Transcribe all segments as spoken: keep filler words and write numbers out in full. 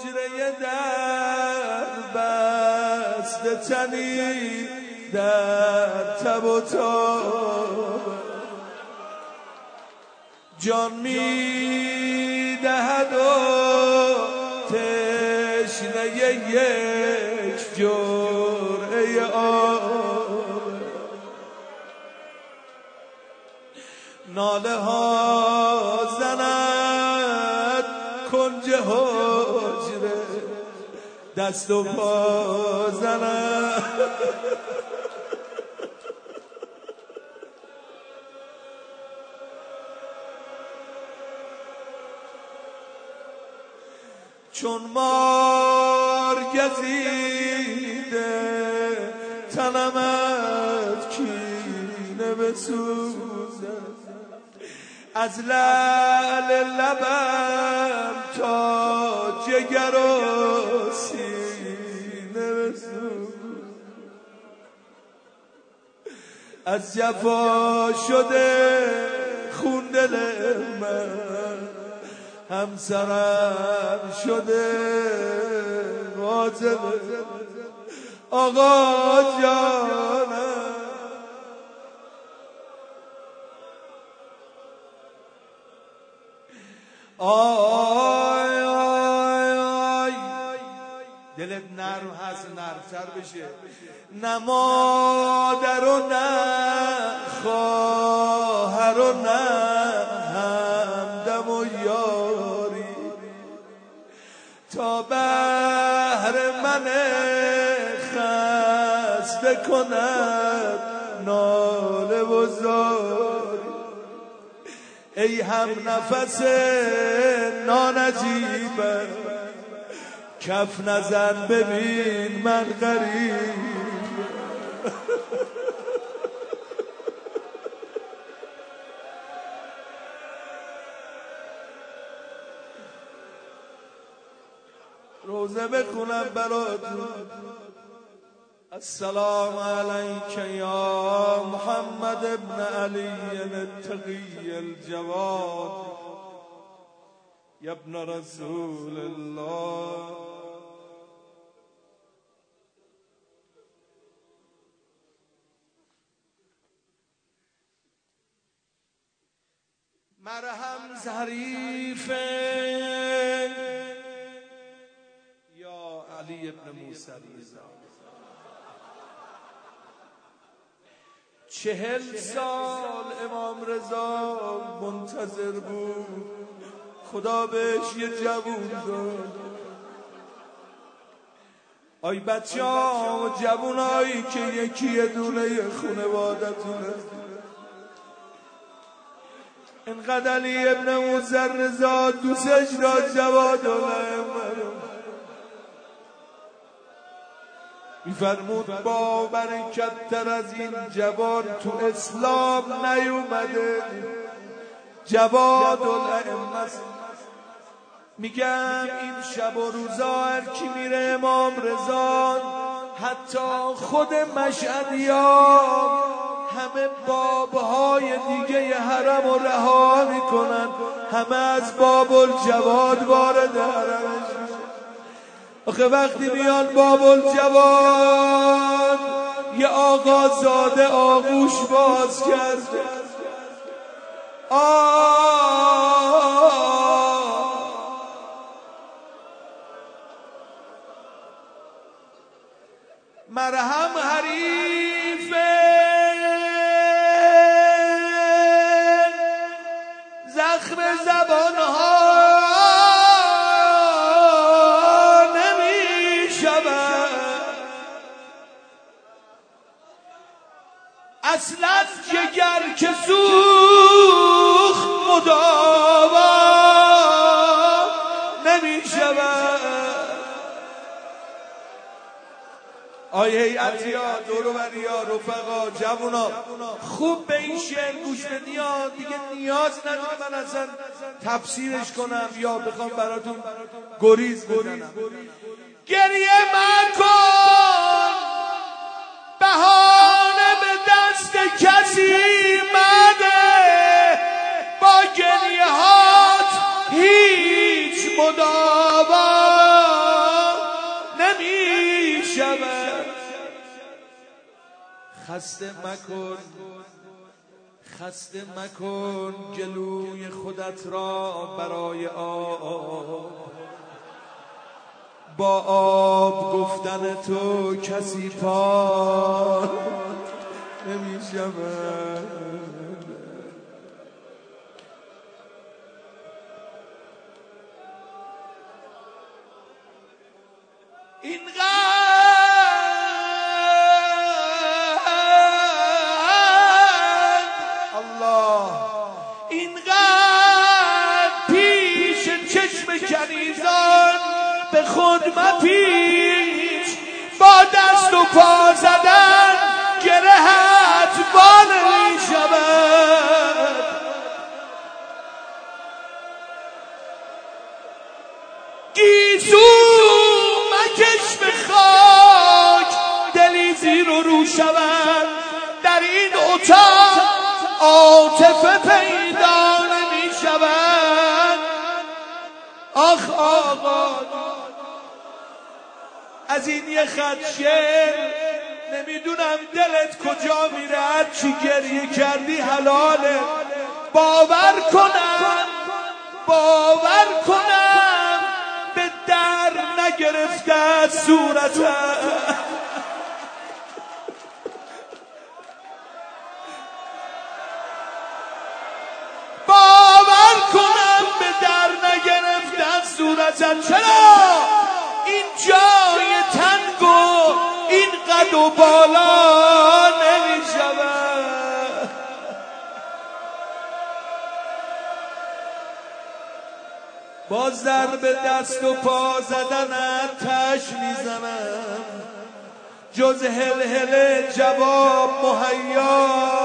حجره در بسته تنی در تب و تاب جان می دهد و تشنه یک جرعه آب ناله ها زند کنج حجره دست و پا زند چون مار گزیده تنمت کینه بسوزد از لعل لبم تا جگر و سینه بسوزد از جفا شده خون دل من همسرم شده واجب آقا جانم آی آی آی دلت نرم هست نرمتر بشه نه مادر و نه خواهر و نه همدم و یاری تا بهر من خسته کند ناله و زاری ای هم نفس نانجیبم کف نزن ببین من غریب روزه بخونم براتون السلام علیک یا محمد ابن علی التقی الجواد یا ابن رسول الله مرهم ظریفه یا علی ابن موسی رضا چهل سال امام رضا منتظر بود خدا بهش یه جوون داد آی بچه ها و جوونایی که یکی یه دونه خانوادتونه اینقدر علی ابن موسی رضا دوستش داد جواد میفرمود با برکت تر از این جواد تو اسلام نیومده جواد الائمه میگم این شب و روزا هر کی میره امام رضا حتی خود مشهدیا همه بابهای دیگه حرم و رها میکنن همه از باب الجواد وارد حرمش آخه وقتی میان باب الجواد یه آقازاده آغوش باز کرده آه مرهم حریف زخم زبانها اصلا جگر که سوخت مداوا نمی شود آیه هیئتیا دوروبریا رفقا جوونا خوب به این شعر گوش بدین دیگه نیاز نداره من اصلا تفسیرش کنم یا بخوام براتون گریز بزنم گریه مکن بهانه به دست کسی مده با گریه هات هیچ مداوا خسته مکن خسته مکن گلوی خودت را برای آب، با آب گفتن تو کسی پار نمی شود. به خود مپیچ، با دست و پا زدن گرهت بال می شود. گیسو مکش به خاک، دلی زیر و رو شود. در این اتاق عاطفه پیدا نمی شود. آخ آقا از این یه خط شعر نمیدونم دلت کجا میره، هر چی گریه کردی حلاله. باور کنم باور کنم به در نگرفته از صورتم. باور کنم به در نگرفته از صورتم. چرا این جای تنگ و این قد و بالا نمی شود؟ باز در به دست و پا زدنت تش میزنم، جز هل هل جواب مهیا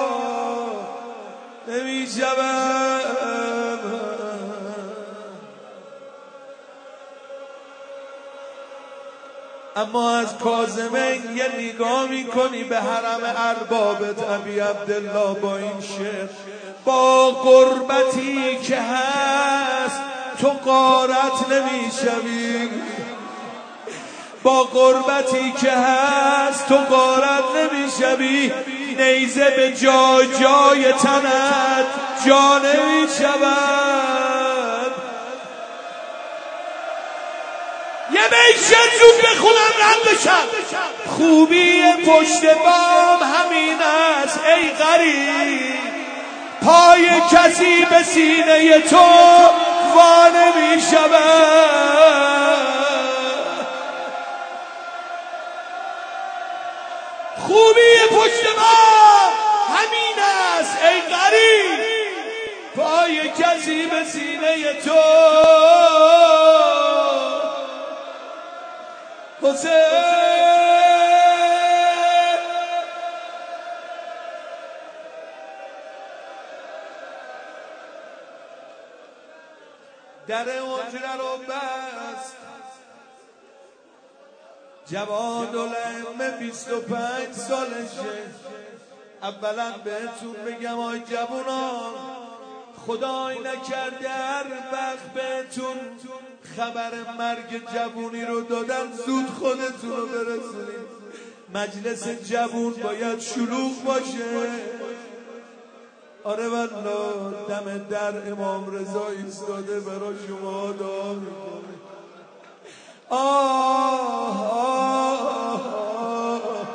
نمی شود. اما از کاظمین یه نگاه میکنی به حرم اربابت ابی عبدالله با این شعر: با غربتی که هست تو غارت نمیشوی، با غربتی که هست تو غارت نمیشوی. نیزه به جای جای تنت جا نمیشود. یه بیشتر زود بخونم رد بشم. خوبی پشت بام همین است ای غریب، پای کسی به سینه تو وا نمی شود. خوبی پشت بام همین است ای غریب، پای کسی به سینه تو حسین. در حجره رو بست جوادالائمه بیست و پنج سالشه. اولا بهتون بگم آی جوانان، خدای نکرده هر وقت بهتون خبر مرگ جوونی رو دادن زود خودتون رو برسونید. مجلس جوون باید شلوغ باشه. آره والله دم در امام رضا ایستاده برای شما دعا میکنه. آه آه آه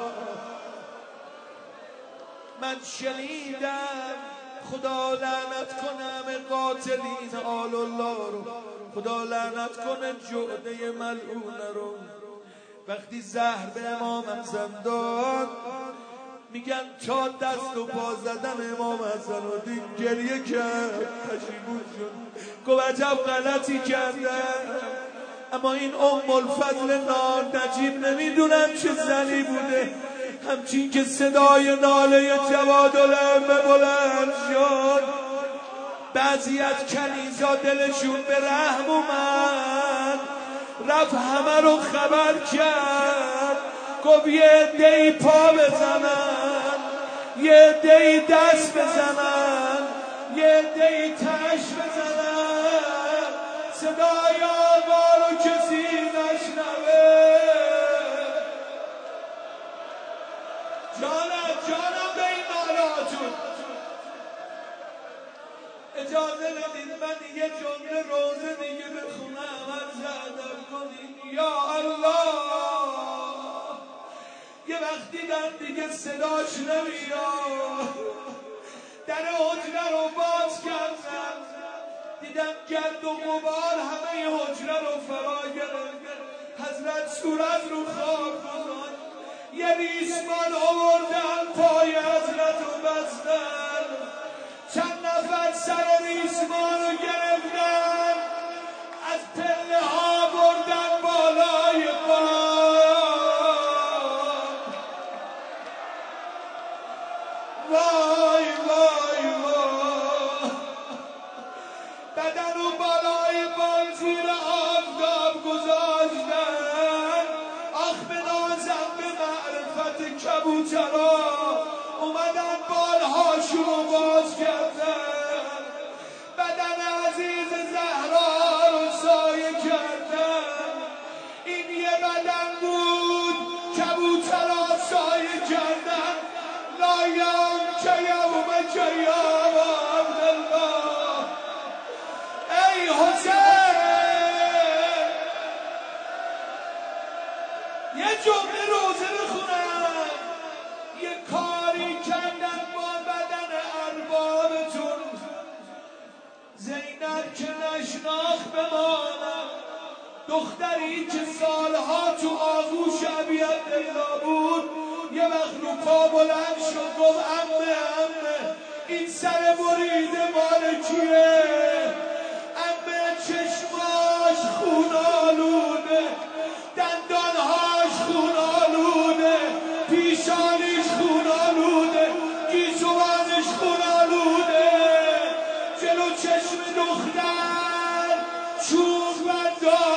من شنیدم، خدا لعنت کنم قاتلین آل الله رو، خدا لعنت کنه جعده ملعونه رو. وقتی زهر به امام حسن داد میگن تا دست و پا زدن امام حسن رو دید گریه کرد، پشیمون شد، گفت عجب غلطی کردم. اما این ام الفضل نار نجیب نمیدونم چه زنی بوده، همچین که صدای ناله جوادالائمه بلند شد، بعضی از کنیزا دلشون به رحم اومد، رفت همه رو خبر کرد، گفت یه عده‌ای پا بزنن، یه عده‌ای دست بزنن، یه عده‌ای تش بزنن، صدای آوا رو کسی نشنوه. جانم جانم اجازه بدید من یه جمله روزه دیگه بخونم از ادب کنید. یا الله یه وقت دیدم دیگه صداش نمیاد، در حجره رو باز کردم، دیدم گرد و غبار همه حجره رو فرا گرفت. حضرت صورت رو خواب گذاشت، یه ریسمان آوردن پای حضرت رو بستن، چند نفر سر ریسمان رو گرفتن، از پله ها بردن بالای بام. وای وای وای، بدن رو بالای بام زیر آفتاب گذاشتن. آخ بنازم به معرفت کبوترا، اومدن بالهاشون رو باز کردن، بدن عزیز زهرا رو سایه کردن. این یه بدن بود کبوترا سایه کردن. لایم که یوم که یا عبدالله. ای حسین یه جمله روزه بخونم، یه کاری کردن با بدن اربابتون. زینب که نشناخت بمانم، دختری که سالها تو آغوش ابیعبدالله بود، یه وقت رو پا بلند شد گفت عمه عمه این سر بریده مال کیه؟ عمه چشماش خون آلوده، دندانهاش خون آلوده، پیشانیش خون آلوده، گیسوانش خون آلوده، جلو چشم دختر چوب برداشت